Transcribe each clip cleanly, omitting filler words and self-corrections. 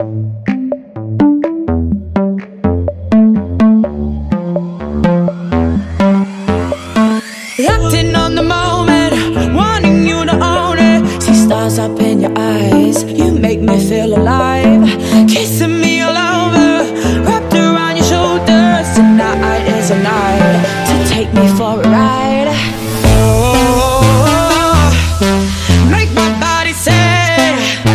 Acting on the moment, wanting you to own it. See stars up in your eyes, you make me feel alive. Kissing me all over, wrapped around your shoulders. Tonight is a night to take me for a ride. Oh, make my body say,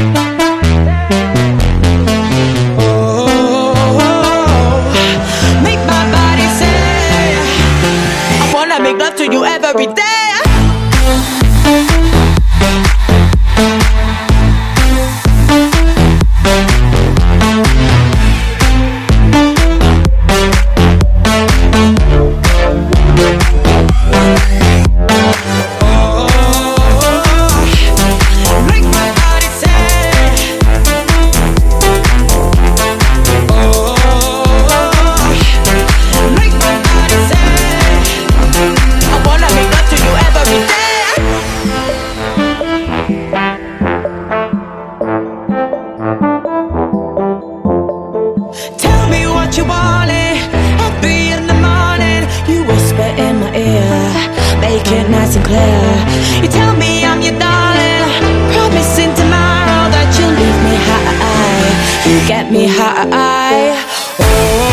oh, make my body say, I wanna make love to you every day. Tell me what you wanted at 3 in the morning. You whisper in my ear, make it nice and clear. You tell me I'm your darling, promising tomorrow that you'll leave me high. You get me high. Oh,